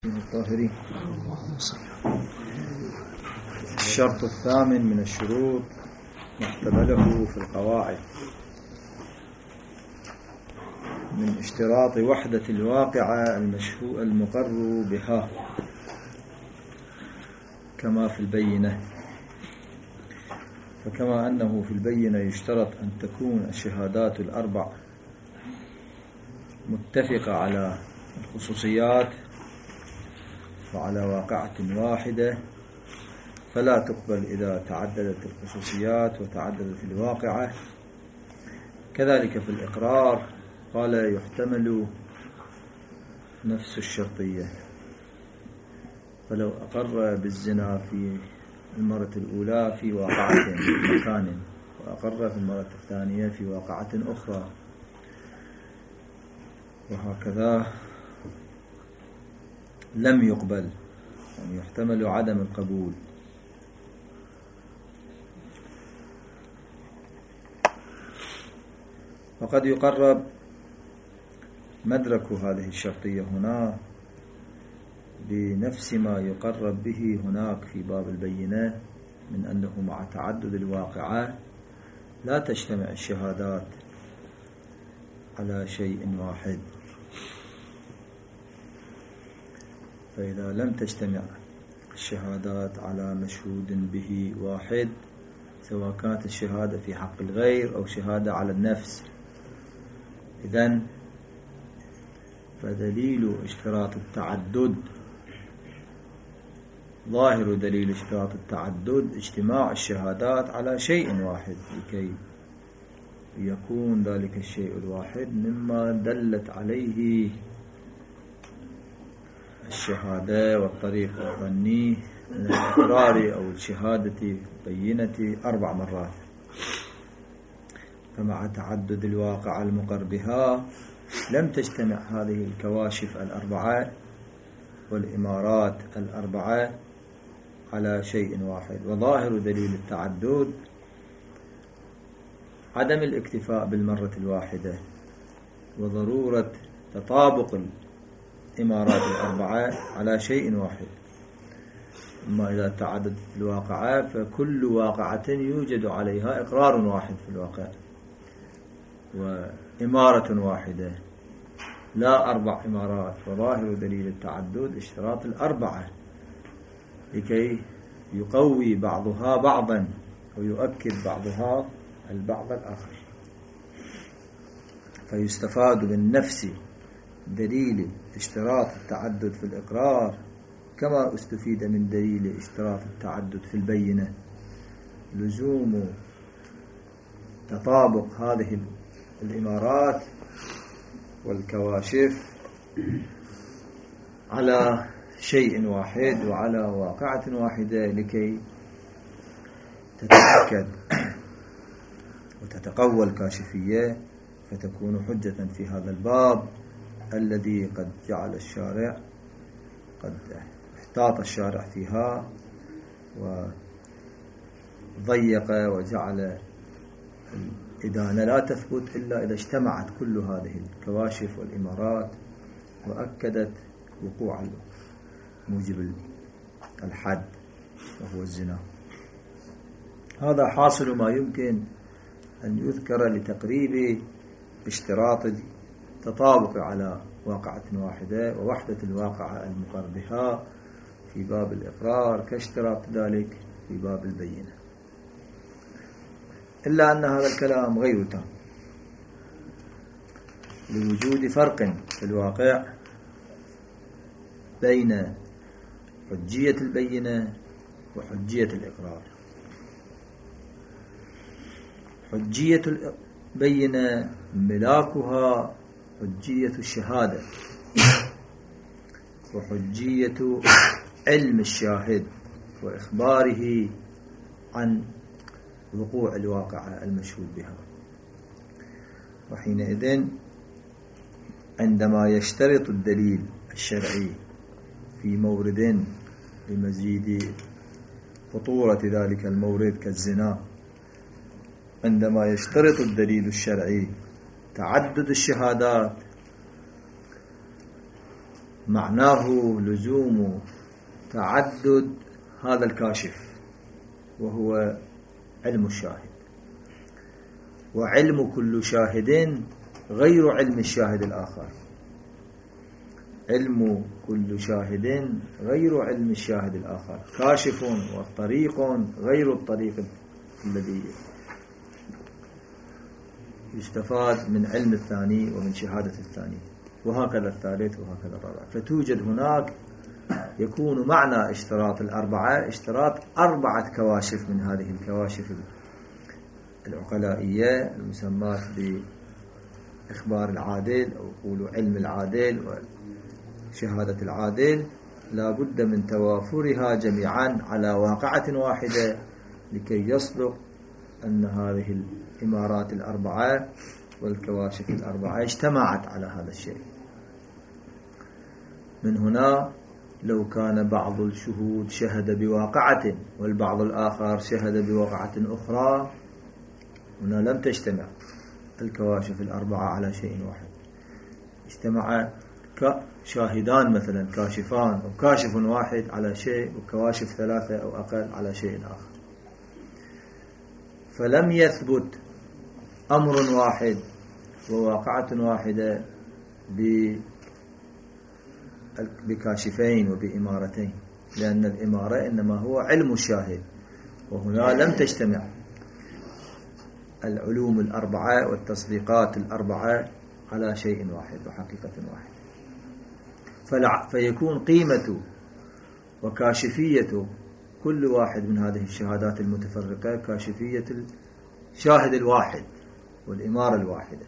الطاهري. الشرط الثامن من الشروط محتمله في القواعد من اشتراط وحدة الواقعة المقر بها كما في البينة. فكما أنه في البينة يشترط أن تكون الشهادات الأربع متفقة على الخصوصيات وعلى واقعة واحدة فلا تقبل إذا تعددت الخصوصيات وتعددت الواقعة. كذلك في الإقرار قال يحتمل نفس الشرطية، فلو أقر بالزنا في المرة الأولى في واقعة مكان وأقر في المرة الثانية في واقعة أخرى وهكذا لم يقبل، يعني يحتمل عدم القبول. وقد يقرب مدرك هذه الشرطية هنا بنفس ما يقرب به هناك في باب البينة، من أنه مع تعدد الواقعة لا تجتمع الشهادات على شيء واحد. فإذا لم تجتمع الشهادات على مشهود به واحد، سواء كانت الشهادة في حق الغير أو شهادة على النفس، إذن فدليل اشتراط التعدد، ظاهر دليل اشتراط التعدد اجتماع الشهادات على شيء واحد لكي يكون ذلك الشيء الواحد مما دلت عليه الشهادة والطريق الظني من الإقرار أو الشهادة بينة 4 مرات. فمع تعدد الواقع المقر بها لم تجتمع هذه الكواشف 4 والإمارات 4 على شيء واحد. وظاهر دليل التعدد عدم الاكتفاء بالمرة الواحدة وضرورة تطابق الإمارات 4 على شيء واحد. أما إذا تعددت الواقعة فكل واقعة يوجد عليها إقرار واحد في الواقع وإمارة واحدة لا 4 إمارات. وظاهر دليل التعدد اشتراط 4 لكي يقوي بعضها بعضا ويؤكد بعضها البعض الآخر. فيستفاد من نفس دليل اشتراط التعدد في الإقرار كما استفيد من دليل اشتراط التعدد في البينة لزوم تطابق هذه الإمارات والكواشف على شيء واحد وعلى واقعة واحدة لكي تتأكد وتتقوى الكاشفية فتكون حجة في هذا الباب الذي قد جعل الشارع قد احتاط الشارع فيها وضيق وجعل الإدانة لا تثبت إلا إذا اجتمعت كل هذه الكواشف والإمارات وأكدت وقوع موجب الحد وهو الزنا. هذا حاصل ما يمكن أن يذكر لتقريب اشتراط التطابق على واقعة واحدة ووحدة الواقعة المقر بها في باب الإقرار كاشتراط ذلك في باب البينة، إلا أن هذا الكلام غير تام لوجود فرق في الواقع بين حجية البينة وحجية الإقرار. حجية البينة ملاكها حجية الشهادة وحجية علم الشاهد وإخباره عن وقوع الواقعة المشهود بها. وحينئذ عندما يشترط الدليل الشرعي في مورد لمزيد خطورة ذلك المورد كالزنا، عندما يشترط الدليل الشرعي تعدد الشهادات معناه لزوم تعدد هذا الكاشف وهو علم الشاهد، وعلم كل شاهد غير علم الشاهد الآخر. علم كل شاهد غير علم الشاهد الآخر، كاشف وطريق غير الطريق الذي يستفاد من علم الثاني ومن شهادة الثاني، وهكذا الثالث وهكذا الرابع. فتوجد هناك يكون معنى اشتراط الأربعة اشتراط 4 كواشف من هذه الكواشف العقلائية المسمات بإخبار العادل أو قولوا علم العادل وشهادة العادل، لا بد من توافرها جميعا على واقعة واحدة لكي يصدق أن هذه الإمارات الأربعة والكواشف الأربعة اجتمعت على هذا الشيء. من هنا لو كان بعض الشهود شهد بواقعة والبعض الآخر شهد بواقعة أخرى، هنا لم تجتمع الكواشف الأربعة على شيء واحد، اجتمع كشاهدان مثلا كاشفان أو كاشف واحد على شيء وكواشف 3 أو أقل على شيء آخر، فلم يثبت أمر واحد وواقعة واحدة بكاشفين وبإمارتين، لأن الإمارة إنما هو علم الشاهد، وهنا لم تجتمع العلوم الأربعة والتصديقات الأربعة على شيء واحد وحقيقة واحدة. فيكون قيمة وكاشفية كل واحد من هذه الشهادات المتفرقة كاشفية الشاهد الواحد والإمارة الواحدة.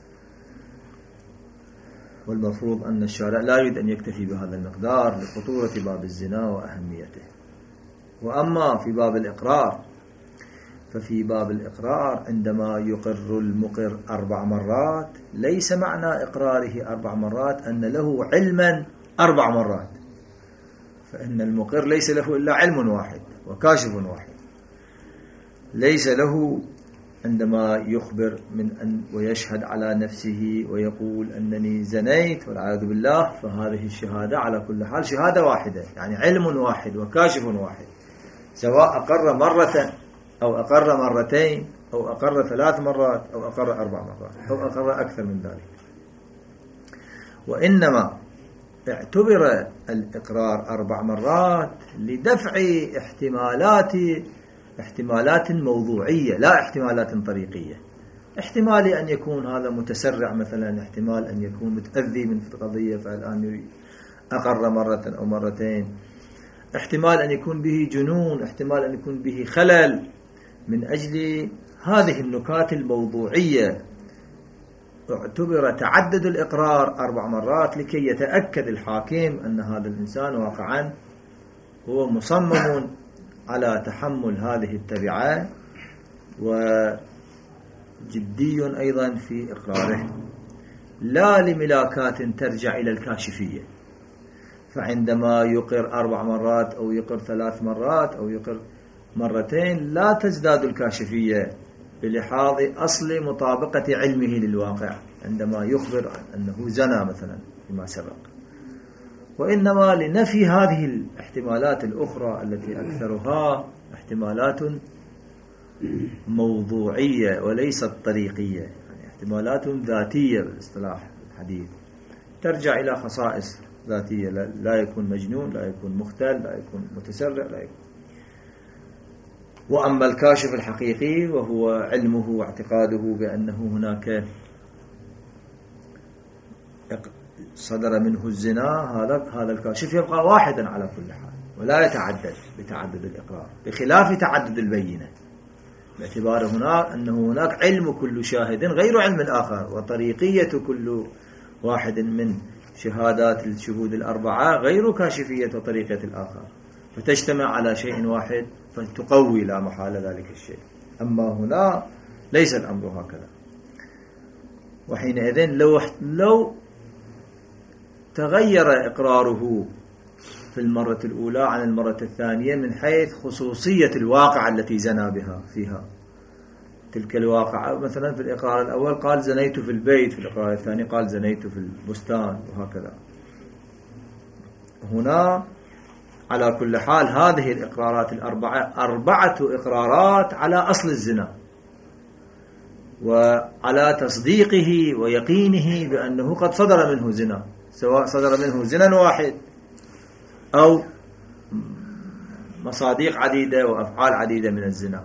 والمفروض أن الشارع لا يريد أن يكتفي بهذا المقدار لخطورة باب الزنا وأهميته. وأما في باب الإقرار، ففي باب الإقرار عندما يقر المقر 4 مرات ليس معنى إقراره 4 مرات أن له علما 4 مرات، فإن المقر ليس له إلا علم واحد وكاشف واحد، ليس له عندما يخبر من أن ويشهد على نفسه ويقول أنني زنيت والعياذ بالله، فهذه الشهادة على كل حال شهادة واحدة، يعني علم واحد وكاشف واحد، سواء أقر مرة أو أقر مرتين أو أقر 3 مرات أو أقر 4 مرات أو أقر أكثر من ذلك. وإنما اعتبر الإقرار 4 مرات لدفع احتمالات موضوعية لا احتمالات طريقية. احتمال أن يكون هذا متسرع مثلا، احتمال أن يكون متأذي من القضية فالآن أقر مرة أو مرتين، احتمال أن يكون به جنون، احتمال أن يكون به خلل. من أجل هذه النكات الموضوعية اعتبر تعدد الإقرار 4 مرات لكي يتأكد الحاكم أن هذا الإنسان واقعا هو مصمم على تحمل هذه التبعات وجدي أيضا في إقراره، لا لملاكات ترجع إلى الكاشفية. فعندما يقر 4 مرات أو يقر 3 مرات أو يقر مرتين لا تزداد الكاشفية بلحاظ أصل مطابقة علمه للواقع عندما يخبر أنه زنى مثلا فيما سبق، وإنما لنفي هذه الاحتمالات الأخرى التي أكثرها احتمالات موضوعية وليست طريقية، يعني احتمالات ذاتية بالاصطلاح الحديث ترجع إلى خصائص ذاتية، لا يكون مجنون، لا يكون مختل، لا يكون متسرع، لا يكون. وأما الكاشف الحقيقي وهو علمه واعتقاده بأنه هناك صدر منه الزنا، هذا الكاشف يبقى واحدا على كل حال ولا يتعدد بتعدد الإقرار، بخلاف تعدد البينة، باعتبار هناك أنه هناك علم كل شاهد غير علم الآخر، وطريقية كل واحد من شهادات الشهود الأربعة غير كاشفية وطريقة الآخر، فتجتمع على شيء واحد فتقوي لا محالة ذلك الشيء. أما هنا ليس الأمر هكذا. وحينئذ لو تغير إقراره في المرة الأولى عن المرة الثانية من حيث خصوصية الواقعة التي زنى بها فيها، تلك الواقعة مثلا في الإقرار الأول قال زنيت في البيت، في الإقرار الثاني قال زنيت في البستان، وهكذا. هنا على كل حال هذه الإقرارات الأربعة 4 إقرارات على أصل الزنا وعلى تصديقه ويقينه بأنه قد صدر منه زنا، سواء صدر منه زنا واحد أو مصاديق عديدة وأفعال عديدة من الزنا.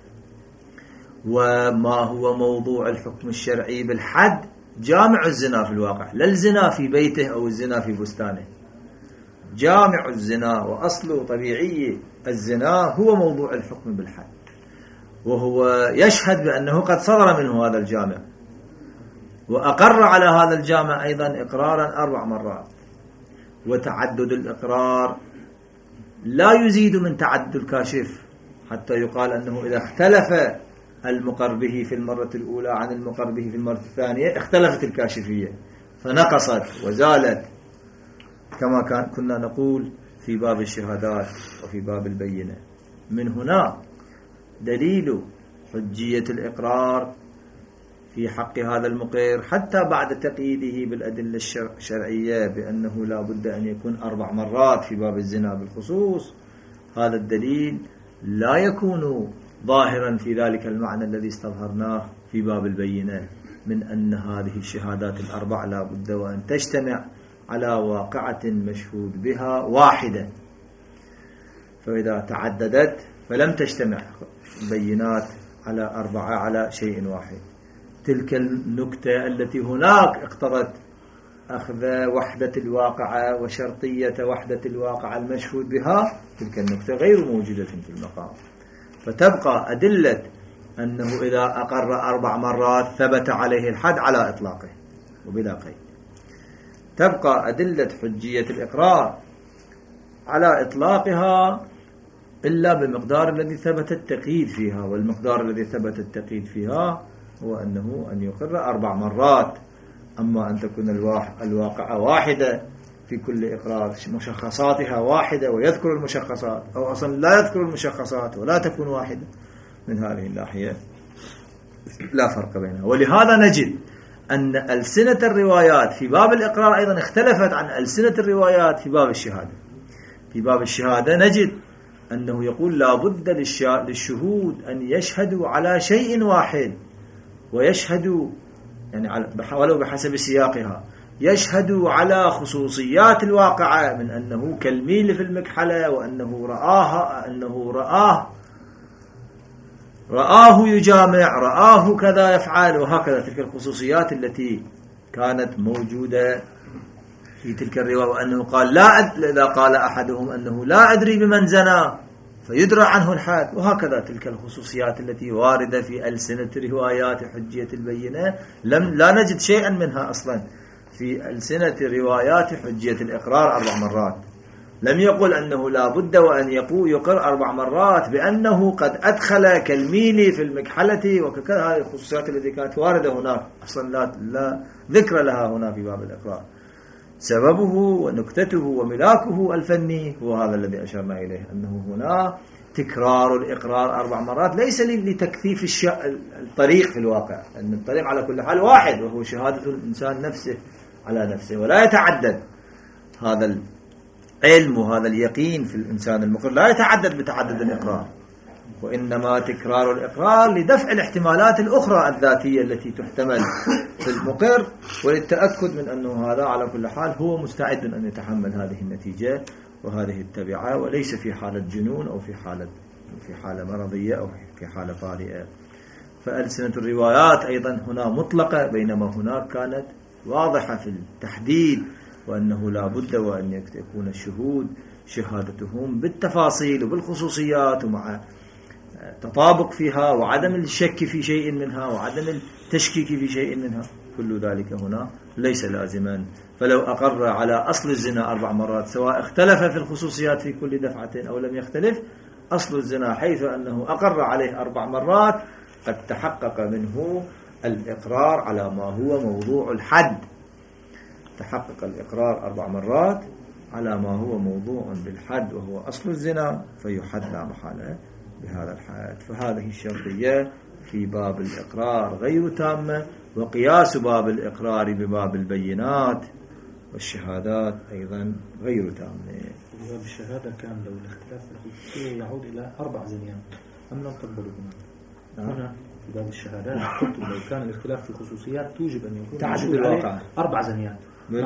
وما هو موضوع الحكم الشرعي بالحد؟ جامع الزنا في الواقع، لا الزنا في بيته أو الزنا في بستانه. جامع الزنا وأصل طبيعي الزنا هو موضوع الحكم بالحد، وهو يشهد بأنه قد صدر منه هذا الجامع، وأقر على هذا الجامع أيضا إقرارا 4 مرات. وتعدد الإقرار لا يزيد من تعدد الكاشف، حتى يقال أنه إذا اختلف المقر به في المرة الأولى عن المقر به في المرة الثانية اختلفت الكاشفية فنقصت وزالت، كما كنا نقول في باب الشهادات وفي باب البينة. من هنا دليل حجية الإقرار في حق هذا المقر حتى بعد تقييده بالأدلة الشرعية بأنه لا بد أن يكون 4 مرات في باب الزنا بالخصوص. هذا الدليل لا يكون ظاهرا في ذلك المعنى الذي استظهرناه في باب البينة من أن هذه الشهادات ال4 لا بد وأن تجتمع على واقعة مشهود بها واحدة، فإذا تعددت فلم تجتمع بينات على 4 على شيء واحد. تلك النكتة التي هناك اقتضت أخذ وحدة الواقعة وشرطية وحدة الواقعة المشهود بها، تلك النكتة غير موجودة في المقام. فتبقى أدلة أنه إذا أقر 4 مرات ثبت عليه الحد على إطلاقه وبلا قيد. تبقى أدلة حجية الإقرار على إطلاقها إلا بمقدار الذي ثبت التقييد فيها، والمقدار الذي ثبت التقييد فيها هو أنه أن يقر 4 مرات. أما أن تكون الواقعة واحدة في كل إقرار، مشخصاتها واحدة ويذكر المشخصات، أو أصلا لا يذكر المشخصات ولا تكون واحدة، من هذه الناحية لا فرق بينها. ولهذا نجد أن ألسنة الروايات في باب الإقرار أيضا اختلفت عن ألسنة الروايات في باب الشهادة. في باب الشهادة نجد أنه يقول لا بد للشهود أن يشهدوا على شيء واحد، ويشهدوا يعني ولو بحسب سياقها، يشهدوا على خصوصيات الواقعة من أنه كالميل في المكحلة، وأنه رآه يجامع، رآه كذا يفعل، وهكذا تلك الخصوصيات التي كانت موجودة في تلك الرواية. وأنه قال إذا قال أحدهم أنه لا أدري بمن زنى فيدرى عنه الحد، وهكذا تلك الخصوصيات التي واردة في ألسنة روايات حجية البينة لا نجد شيئا منها أصلا في ألسنة روايات حجية الإقرار 4 مرات. لم يقل أنه لا بد وأن يقر 4 مرات بأنه قد أدخل كالميل في المكحلة وكذا. هذه الخصوصيات التي كانت واردة هناك أصلا لا ذكر لها هنا في باب الإقرار. سببه ونكتته وملاكه الفني هو هذا الذي أشرنا إليه، أنه هنا تكرار الإقرار 4 مرات ليس لتكثيف الطريق في الواقع، أن الطريق على كل حال واحد، وهو شهادة الإنسان نفسه على نفسه، ولا يتعدد هذا العلم وهذا اليقين في الإنسان المقر، لا يتعدد بتعدد الإقرار، وإنما تكرار الإقرار لدفع الاحتمالات الأخرى الذاتية التي تحتمل في المقر، وللتأكد من أنه هذا على كل حال هو مستعد أن يتحمل هذه النتيجة وهذه التبعة، وليس في حالة جنون أو في حالة مرضية أو في حالة طارئة. فألسنة الروايات أيضا هنا مطلقة، بينما هناك كانت واضحة في التحديد، وأنه لا بد وأن يكون الشهود شهادتهم بالتفاصيل وبالخصوصيات ومع تطابق فيها وعدم الشك في شيء منها وعدم التشكيك في شيء منها، كل ذلك هنا ليس لازما. فلو أقر على أصل الزنا 4 مرات سواء اختلف في الخصوصيات في كل دفعة أو لم يختلف، أصل الزنا حيث أنه أقر عليه 4 مرات قد تحقق منه الإقرار على ما هو موضوع الحد. تحقق الإقرار 4 مرات على ما هو موضوع بالحد وهو أصل الزنا، فيحد لا محالة بهذا الحد. فهذه الشرطية في باب الإقرار غير تامة، وقياس باب الإقرار بباب البينات والشهادات أيضا غير تامة. باب الشهادة كان لو الاختلاف في الخصوصية يعود إلى 4 زنيان أم لم تقبلوا هنا في باب الشهادات قلت لو كان الاختلاف في الخصوصيات توجب أن يكون تعدد الواقع 4 زنيان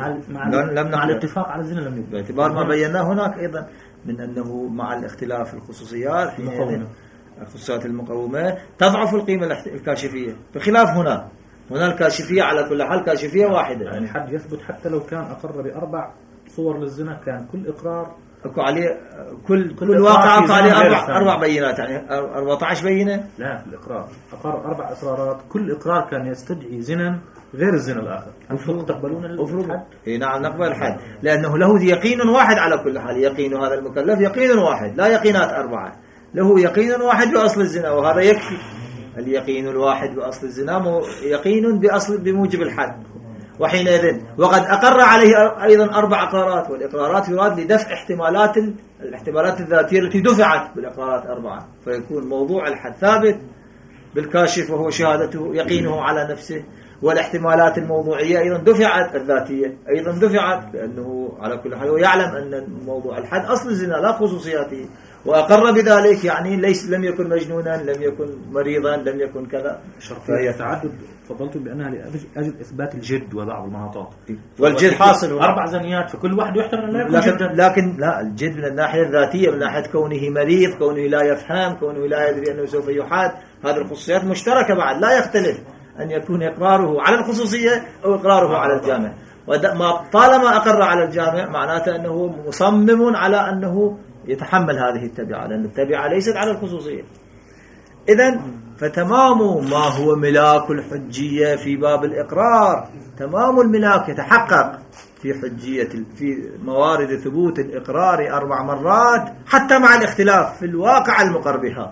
مع الاتفاق على الزنا لم يقبل، باعتبار ما بيناه هناك أيضا من أنه مع الاختلاف في الخصوصيات حينئذ الخصوصيات المقومة تضعف القيمة الكاشفية، بخلاف هنا الكاشفية على كل حال كاشفية واحدة، يعني الحد يثبت حتى لو كان أقر ب4 صور للزنا كان كل إقرار اكو عليه كل واقع اكو عليه 4 بينات، يعني 14 بينة. لا الإقرار أقر 4 إقرارات، كل إقرار كان يستدعي زنا غير الزنا الآخر. هل تقبلون الحد؟ نعم نقبل الحد، لأنه له يقين واحد على كل حال، يقين هذا المكلف يقين واحد لا يقينات 4، له يقين واحد بأصل الزنا وهذا يكفي. اليقين الواحد بأصل الزنا يقين بموجب الحد، وحينئذ وقد أقر عليه أيضا 4 إقرارات، والإقرارات يراد لدفع الاحتمالات الذاتية التي دفعت بالإقرارات 4، فيكون موضوع الحد ثابت بالكاشف وهو شهادته يقينه على نفسه، والاحتمالات الموضوعية أيضا دفعت، الذاتية أيضا دفعت، لأنه على كل حال ويعلم أن موضوع الحد أصل الزنا لا خصوصياته، وأقر بذلك، يعني لم يكن مجنونا، لم يكن مريضا، لم يكن كذا. فهي تعدد فضلتم بأنها لأجل إثبات الجد وبعض المناطات، والجد حاصل 4 زنيات فكل واحد يحتمل أن لا يكون جدا، لكن لا، الجد من الناحية الذاتية، من ناحية كونه مريض، كونه لا يفهم، كونه لا يدري أنه سوف يحاد، هذه الخصوصيات مشتركة بعد، لا يختلف أن يكون إقراره على الخصوصية أو إقراره على الجامع، طالما أقر على الجامع معناته أنه مصمم على أنه يتحمل هذه التبعة، لأن التبعة ليست على الخصوصية. إذن فتمام ما هو ملاك الحجية في باب الإقرار، تمام الملاك يتحقق في حجية في موارد ثبوت الإقرار 4 مرات حتى مع الاختلاف في الواقع المقر بها.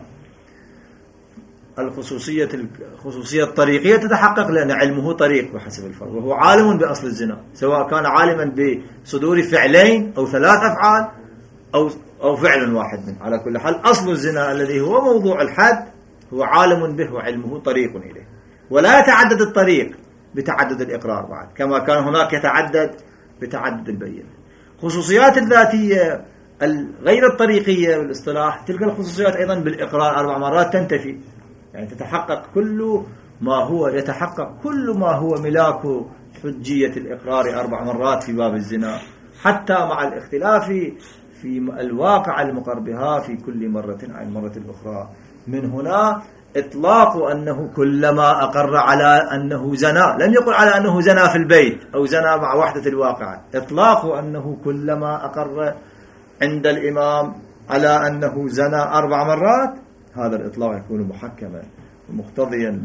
الخصوصية الطريقية تتحقق لأن علمه طريق بحسب الفرض، وهو عالم بأصل الزنا، سواء كان عالما بصدور فعلين أو 3 أفعال أو فعل واحد منه، على كل حال أصل الزنا الذي هو موضوع الحد هو عالم به وعلمه طريق إليه، ولا يتعدد الطريق بتعدد الإقرار بعد، كما كان هناك يتعدد بتعدد البينة. خصوصيات الذاتية غير الطريقية بالاصطلاح، تلك الخصوصيات أيضا بالإقرار 4 مرات تنتفي، يعني يتحقق كل ما هو ملاك حجية الإقرار 4 مرات في باب الزنا، حتى مع الاختلاف في الواقع المقر بها في كل مرة عن المرة الأخرى. من هنا إطلاق أنه كلما أقر على أنه زنا، لم يقل على أنه زنا في البيت أو زنا مع وحدة الواقع، إطلاق أنه كلما أقر عند الإمام على أنه زنا 4 مرات، هذا الإطلاق يكون محكما ومقتضيا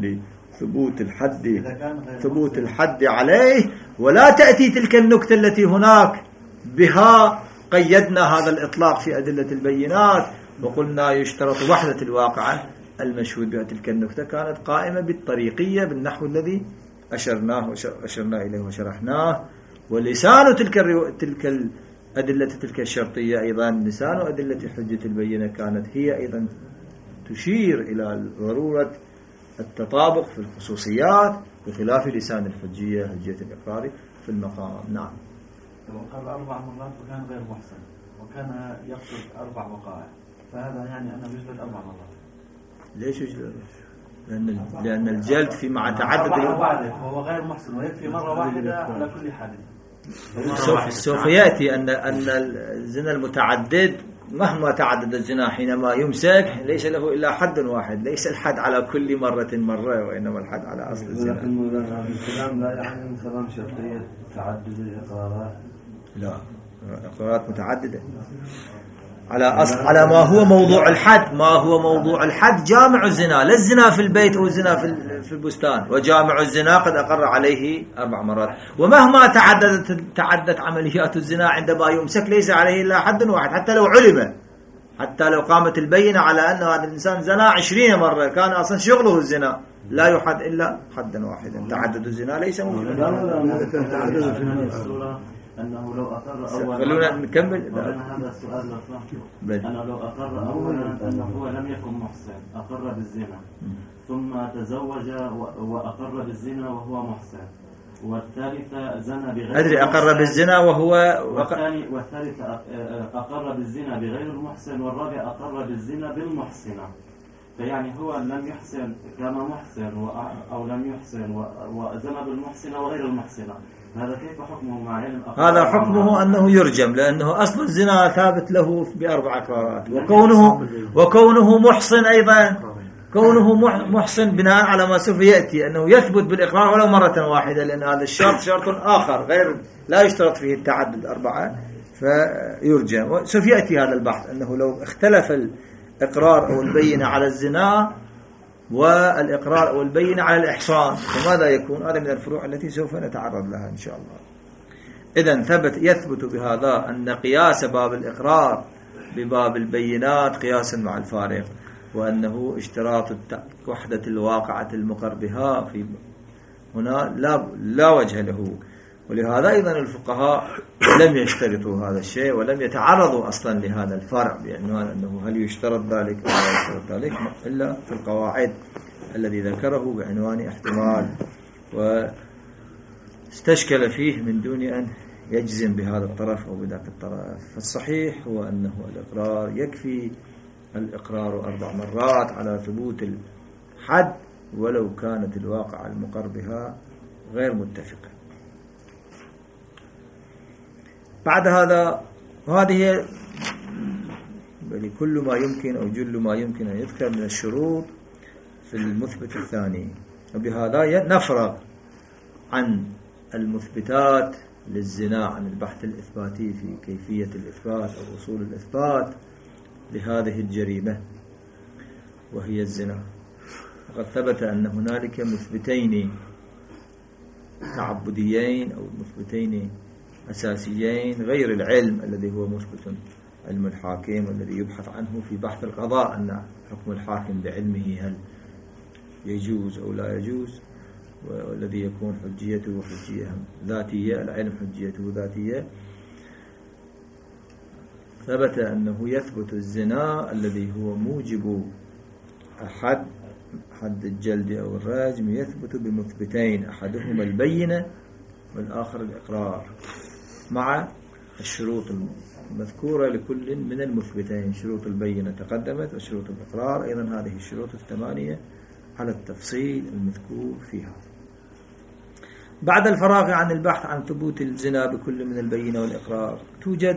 لثبوت الحد عليه، ولا تأتي تلك النكتة التي هناك بها قيدنا هذا الإطلاق في أدلة البينات وقلنا يشترط وحدة الواقعة المشهود بها. تلك النكتة كانت قائمة بالطريقية بالنحو الذي أشرنا إليه وشرحناه، ولسان تلك الأدلة تلك الشرطية أيضا لسان أدلة حجة البينة كانت هي أيضا تشير إلى ضرورة التطابق في الخصوصيات بخلاف لسان الحجية حجية الإقرار في المقام. نعم. لو قال 4 مرات وكان غير محسن وكان يقصد 4 وقائع، فهذا يعني أنه يجلد 4 مرات. ليش يجلد؟ لأن الجلد في مع تعدد وهو غير محسن ويكفي مرة واحدة على كل حد. سوف يأتي أن الزنا المتعدد مهما تعدد الزنا حينما يمسك ليس له إلا حد واحد، ليس الحد على كل مرة وإنما الحد على أصل الزنا. لكن الكلام لا يعني انتظام شرطية تعدد الإقرارات، لا، إقرارات متعددة على ما هو موضوع الحد. ما هو موضوع الحد جامع الزنا، لا الزنا في البيت أو الزنا في البستان، وجامع الزنا قد أقر عليه 4 مرات، ومهما تعددت عمليات الزنا عندما يمسك ليس عليه إلا حد واحد، حتى لو علم، حتى لو قامت البينة على أن هذا الإنسان زنا 20 مرة كان أصلا شغله الزنا، لا يحد إلا حدا واحدا. تعدد الزنا ليس ممكن. أنه لو أقر أولا، خلونا نكمل. هذا السؤال لو سمحت، أنه لو أقر أولا أنه هو لم يكن محسن، أقر بالزنا، ثم تزوج وأقر بالزنا وهو محسن، والثالثة زنى بغير أدري أقر بالزنا وهو والثالثة أقر بالزنا بغير المحسن، والرابع أقر بالزنا بالمحسنة. فيعني هو لم يحسن كان محسن أو لم يحسن وزنى بالمحسنة وغير المحسنة، هذا كيف حكمه مع علم هذا حكمه أنه يرجم، لأنه أصل الزنا ثابت له ب4 إقرارات، وكونه محسن أيضا، كونه محسن بناء على ما سوف يأتي أنه يثبت بالإقرار ولو مرة واحدة، لأن هذا الشرط شرط آخر غير لا يشترط فيه التعدد 4 فيرجم. وسوف يأتي هذا البحث أنه لو اختلف الإقرار أو البينة على الزنا والإقرار أو البينة على الإحصان فماذا يكون؟ هذا من الفروع التي سوف نتعرض لها إن شاء الله. إذن يثبت بهذا أن قياس باب الإقرار بباب البينات قياسا مع الفارق، وأنه اشتراط وحدة الواقعة المقر بها في هنا لا وجه له. ولهذا أيضا الفقهاء لم يشترطوا هذا الشيء ولم يتعرضوا أصلا لهذا الفرع بعنوان أنه هل يشترط ذلك أو لا يشترط ذلك، إلا في القواعد الذي ذكره بعنوان احتمال، واستشكل فيه من دون أن يجزم بهذا الطرف أو بذاك الطرف. فالصحيح هو أنه الإقرار يكفي الإقرار 4 مرات على ثبوت الحد ولو كانت الواقع المقر بها غير متفقة. بعد هذا وهذه كل ما يمكن أو جل ما يمكن أن يذكر من الشروط في المثبت الثاني. وبهذا نفرغ عن المثبتات للزنا، عن البحث الإثباتي في كيفية الإثبات أو أصول الإثبات لهذه الجريمة وهي الزنا. وقد ثبت أن هنالك مثبتين تعبديين أو مثبتين أساسيين غير العلم الذي هو مثبت علم الحاكم الذي يبحث عنه في بحث القضاء، أن حكم الحاكم بعلمه هل يجوز أو لا يجوز، والذي يكون حجيته حجية ذاتية، العلم حجيته ذاتية. ثبت أنه يثبت الزنا الذي هو موجب حد الجلد أو الرجم يثبت بمثبتين، أحدهما البينة والآخر الإقرار، مع الشروط المذكورة لكل من المثبتين. شروط البينة تقدمت، وشروط الإقرار أيضا هذه الشروط 8 على التفصيل المذكور فيها. بعد الفراغ عن البحث عن ثبوت الزنا بكل من البينة والإقرار، توجد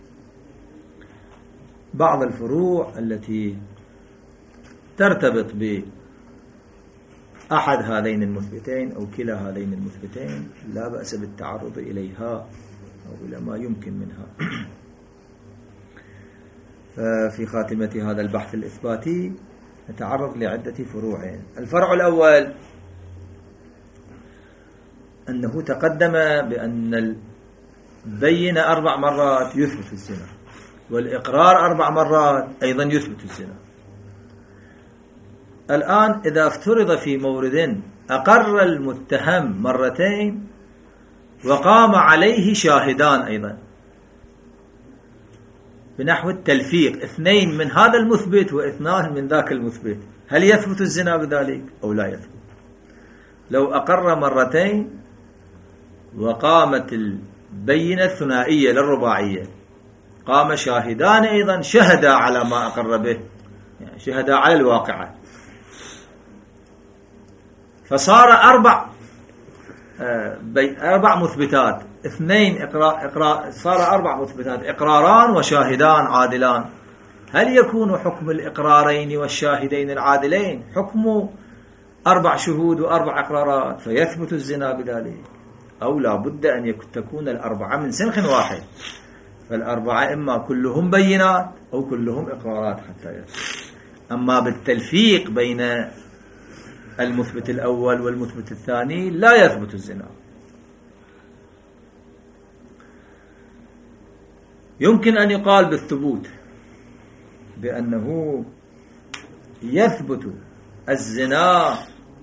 بعض الفروع التي ترتبط بأحد هذين المثبتين أو كلا هذين المثبتين لا بأس بالتعرض إليها أو إلى ما يمكن منها. ففي خاتمة هذا البحث الإثباتي نتعرض لعدة فروع. الفرع الأول أنه تقدم بأن البينة 4 مرات يثبت الزنا، والإقرار 4 مرات أيضا يثبت الزنا. الآن إذا افترض في مورد أقر المتهم 2 مرات وقام عليه شاهدان أيضا بنحو التلفيق، 2 من هذا المثبت و2 من ذاك المثبت، هل يثبت الزنا بذلك أو لا يثبت؟ لو أقر 2 مرات وقامت البينة الثنائية للرباعية، قام شاهدان أيضا شهدا على ما أقر به، يعني شهدا على الواقعة، فصار 4 مثبتات، 2 إقرار، صار 4 مثبتات، إقراران وشاهدان عادلان. هل يكون حكم الإقرارين والشاهدين العادلين حكم 4 شهود و4 إقرارات فيثبت الزنا بذلك، أو لا بد أن تكون 4 من سنخ واحد؟ فال4 إما كلهم بينات أو كلهم إقرارات حتى يثبت. أما بالتلفيق بين المثبت الأول والمثبت الثاني لا يثبت الزنا. يمكن أن يقال بالثبوت بأنه يثبت الزنا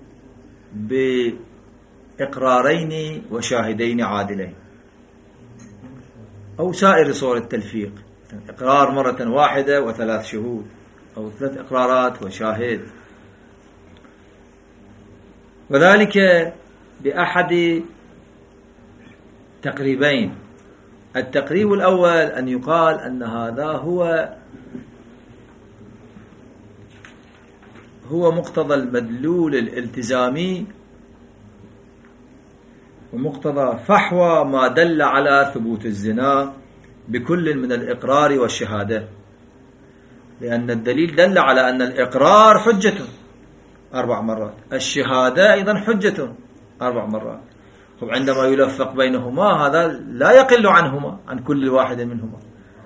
بإقرارين وشاهدين عادلين، أو سائر صور التلفيق، إقرار مرة واحدة و3 شهود، أو 3 إقرارات وشاهد، وذلك بأحد تقريبين. التقريب الأول أن يقال أن هذا هو مقتضى المدلول الالتزامي ومقتضى فحوى ما دل على ثبوت الزنا بكل من الإقرار والشهادة، لأن الدليل دل على أن الإقرار حجة 4 مرات، الشهادة أيضا حجة 4 مرات. عندما يلفق بينهما هذا لا يقل عنهما، عن كل واحد منهما.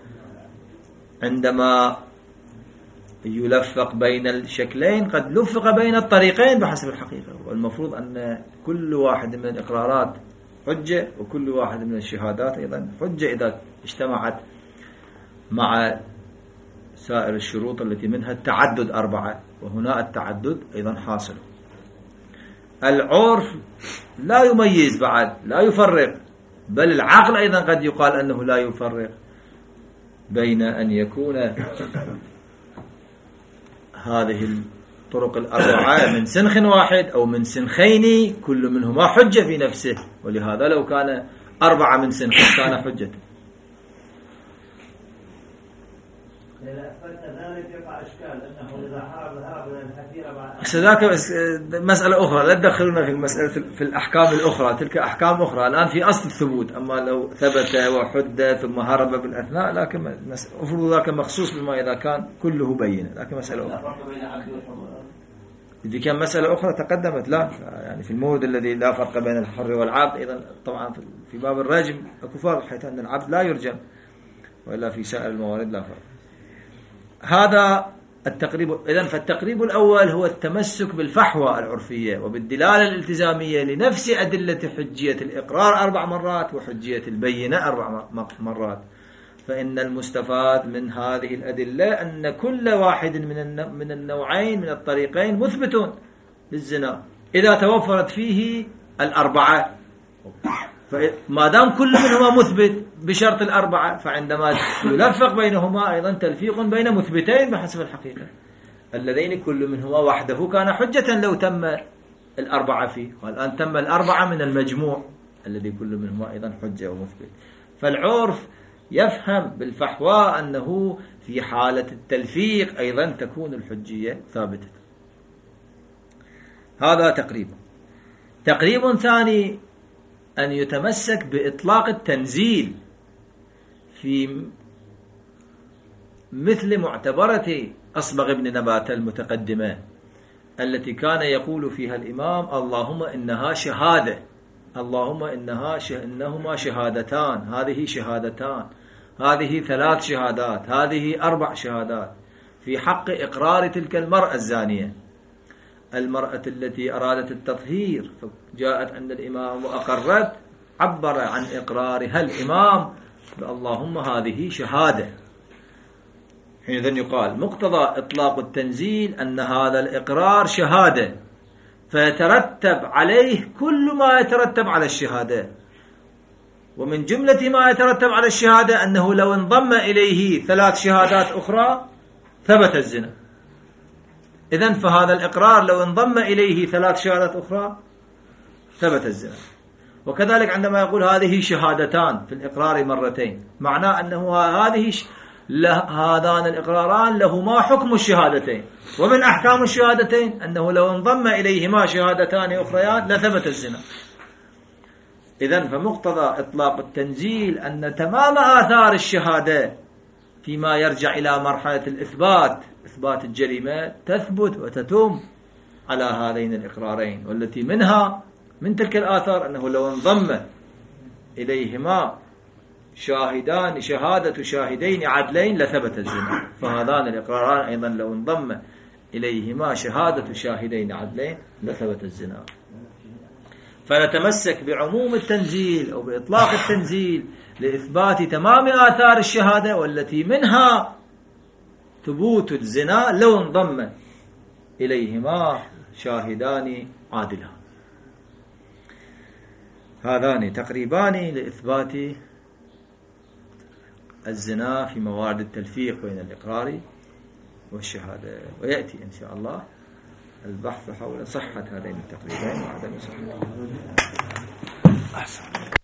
عندما يلفق بين الشكلين قد لفق بين الطريقين بحسب الحقيقة، والمفروض أن كل واحد من الإقرارات حجة وكل واحد من الشهادات أيضا حجة إذا اجتمعت مع سائر الشروط التي منها التعدد 4، وهنا التعدد أيضا حاصل. العرف لا يميز بعد، لا يفرق، بل العقل أيضا قد يقال أنه لا يفرق بين أن يكون هذه الطرق 4 من سنخ واحد أو من سنخين كل منهما حجة في نفسه، ولهذا لو كان 4 من سنخ كان حجة. إذا أثبت ذلك يقع إشكال أنه إذا هرب من الحفيرة بعد ذاك مسألة أخرى، لا تدخلنا في المسألة في الأحكام الأخرى، تلك أحكام أخرى. الآن في أصل الثبوت، أما لو ثبت وحد ثم هرب بالأثناء لكن أفرض ذاك مخصوص بما إذا كان كله بين، لكن مسألة أخرى. إذا كان مسألة أخرى تقدمت، لا يعني في المورد الذي لا فرق بين الحر والعبد أيضا طبعا في باب الرجم الكفار، حيث أن العبد لا يرجم، وإلا في سائر الموارد لا فرق. هذا التقريب. إذن فالتقريب الأول هو التمسك بالفحوى العرفية وبالدلالة الالتزامية لنفس أدلة حجية الإقرار 4 مرات وحجية البينة 4 مرات. فإن المستفاد من هذه الأدلة أن كل واحد من النوعين من الطريقين مثبت للزنا إذا توفرت فيه 4. فما دام كل منهما مثبت بشرط 4، فعندما يلفق بينهما أيضا تلفيق بين مثبتين بحسب الحقيقة، اللذين كل منهما وحده كان حجة لو تم 4 فيه، والآن تم 4 من المجموع الذي كل منهما أيضا حجة ومثبت. فالعرف يفهم بالفحوى أنه في حالة التلفيق أيضا تكون الحجية ثابتة. هذا تقريب. تقريب ثاني أن يتمسك بإطلاق التنزيل في مثل معتبرة أصبغ بن نبات المتقدمة التي كان يقول فيها الإمام: اللهم إنها شهادة، اللهم إنهما شهادتان، هذه شهادتان، هذه 3 شهادات، هذه 4 شهادات في حق إقرار تلك المرأة الزانية، المرأة التي أرادت التطهير، فجاءت عند الإمام وأقرت، عبر عن إقرارها الإمام اللهم هذه شهادة. حينئذ يقال مقتضى إطلاق التنزيل أن هذا الإقرار شهادة، فيترتب عليه كل ما يترتب على الشهادة، ومن جملة ما يترتب على الشهادة أنه لو انضم إليه 3 شهادات أخرى ثبت الزنا. إذن فهذا الإقرار لو انضم إليه 3 شهادات أخرى ثبت الزنا. وكذلك عندما يقول هذه شهادتان في الإقرار مرتين، معناه أنه هذان الإقراران لهما حكم الشهادتين، ومن أحكام الشهادتين أنه لو انضم إليهما شهادتان أخريات لثبت الزنا. إذن فمقتضى إطلاق التنزيل أن تمام آثار الشهادة فيما يرجع إلى مرحلة الإثبات، إثبات الجريمة، تثبت وتتم على هذين الإقرارين، والتي منها من تلك الآثار أنه لو انضم إليهما شهادة شاهدين عدلين لثبت الزنا. فهذان الإقراران أيضا لو انضم إليهما شهادة شاهدين عدلين لثبت الزنا. فنتمسك بعموم التنزيل أو بإطلاق التنزيل لإثبات تمام آثار الشهادة، والتي منها ثبوت الزنا لو انضم إليهما شاهدان عادلان. هذان تقريبان لإثبات الزنا في موارد التلفيق بين الإقرار والشهادة. ويأتي إن شاء الله البحث حول صحة هذين التقريبين وعدم صحة. أحسن.